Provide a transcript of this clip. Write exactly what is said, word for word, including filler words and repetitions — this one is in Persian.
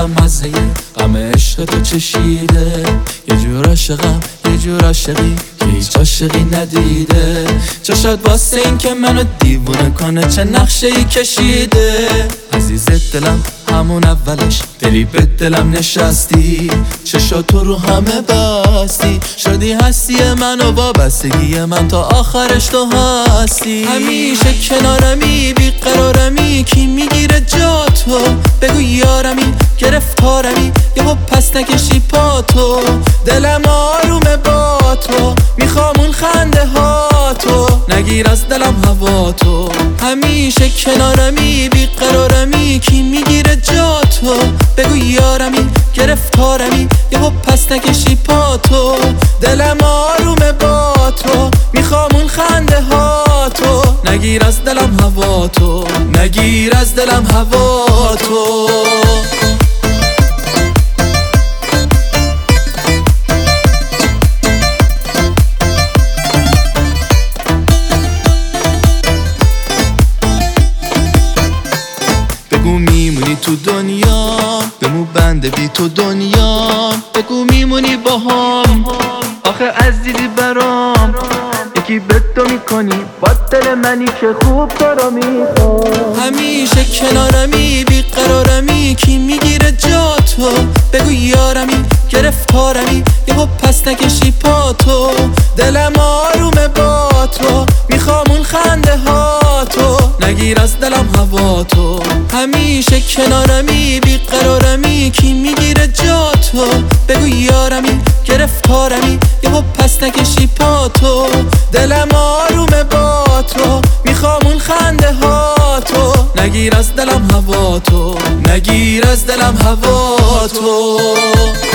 دلم مزه غم عشق تو چشیده. یه جور عاشقم یه جور عاشقی که هیچ عاشقی ندیده. چشات واسه این که منو دیوونه کنه چه نقشه ای کشیده. عزیز دلم همون اولش دلی به دلم نشستی. چشاتو رو همه بستی، شدی هستی من و وابستگی من تا آخرش تو هستی. همیشه کنارمی بیقرارمی کی میگیره جاتو؟ بگو یارمی گرفتارمی یهو پس نکشی پاتو. دلم آرومه با تو میخوام اون خنده ها تو، نگیر از دلم هوا تو. همیشه کنارمی بیقرارمی کی میگیره جاتو؟ بگو یارمی گرفتارمی یهو پس نکشی پاتو. دلم آرومه با تو میخوام اون خنده ها تو، نگیر از دلم هوا تو، نگیر از دلم هوا تو. بگو میمونی تو دنیا بمو بنده بی تو دنیا. بگو میمونی با هم آخه عزیزی برام یکی به تو میکنی با دل منی که خوب تو رو میخوام. همیشه کنارمی بیقرارمی کی میگیره جاتو؟ بگو یارمی گرفتارمی یهو پس نکشی پاتو. دلم آرومه با تو میخوام اون خنده ها تو، نگیر از دلم هوا تو. همیشه کنارمی بیقرارمی کی میگیره جاتو؟ بگو یارمی گرفتارمی یهو پس نکشی پاتو. دلم آرومه با تو میخوام اون خنده ها تو، نگیر از دلم هوا تو، نگیر از دلم هوا تو.